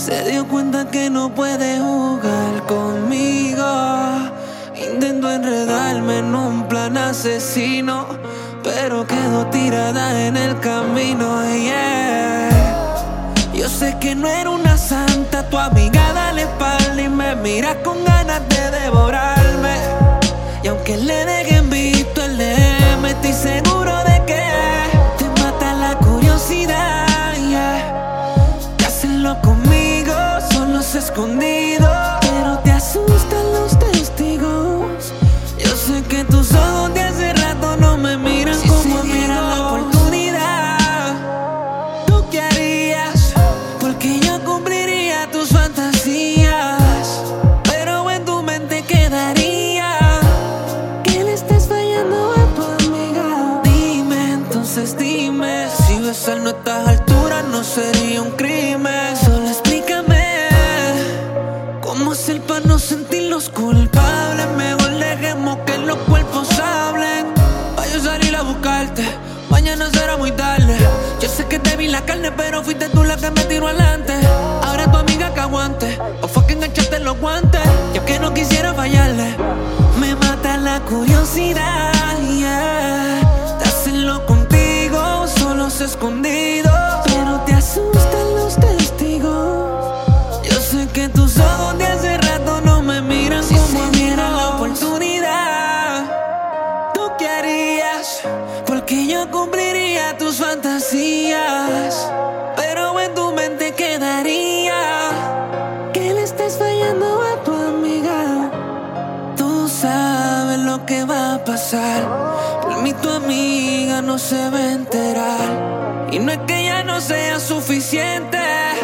Se dio cuenta que no puede jugar conmigo. Intento enredarme en un plan asesino, pero quedo tirada en el camino, yeah. Yo sé que no era una santa, tu amiga da la espalda y me mira con ganas de devorarme. Y aunque le dejen visto el DM, estoy seguro de que te mata la curiosidad, yeah. Te hacenlo conmigo, solos escondidos, pero te asustan los testigos. Yo sé que tus ojos de hace rato no me miran si como miran la oportunidad. ¿Tú qué harías? Porque yo cumpliría tus fantasías, pero en tu mente quedaría que le estás fallando a tu amiga. Dime, entonces dime, si besar no a estas alturas no sería un crimen. Solo explícame cómo hacer para no sentirnos culpables. Mejor dejemos que los cuerpos hablen. Pa' yo salir a buscarte, mañana será muy tarde. Yo sé que te vi la carne, pero fuiste tú la que me tiró adelante. Ahora tu amiga que aguante, o fue que enganchaste los guantes. Yo que no quisiera fallarle, me mata la curiosidad, yeah. De hacerlo contigo, solos escondidos, pero te asustan los testigos. Yo sé que tus ojos de hace rato no me miran como miran la oportunidad. ¿Tú qué harías? Porque yo cumpliría tus fantasías, pero en tu mente quedaría que le estés fallando a tu amiga. Tú sabes lo que va a pasar, por mí tu amiga no se va a enterar. Y no es que ya no sea suficiente,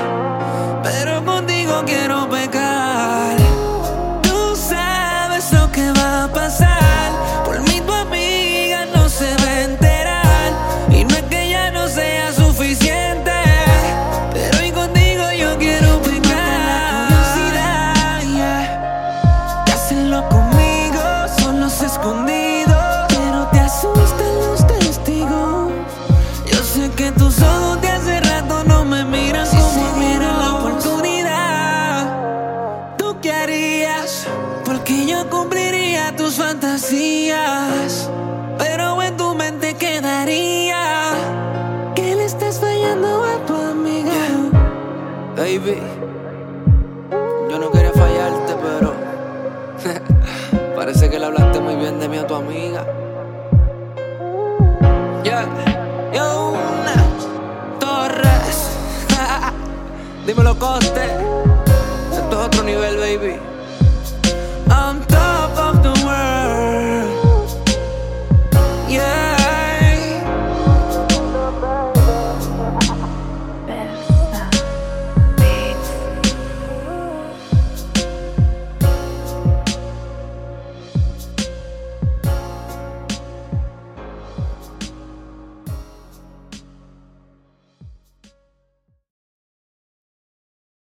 pero contigo quiero pecar. Tú sabes lo que va a pasar, por mí tu amiga no se va a enterar. Y no es que ya no sea suficiente, pero hoy contigo yo quiero pecar. Curiosidad, yeah. De hacerlo conmigo, solos escondidos, pero te asustan los testigos. Yo sé que tus ojos de hace rato no me miran como miran la oportunidad. ¿Tú qué harías? Porque yo cumpliría tus fantasías, pero en tu mente quedaría que le estás fallando a tu amiga, yeah. Baby, yo no quería fallarte, pero parece que le hablaste muy bien de mí a tu amiga, yeah. Yo, Torres, dímelo, Coste.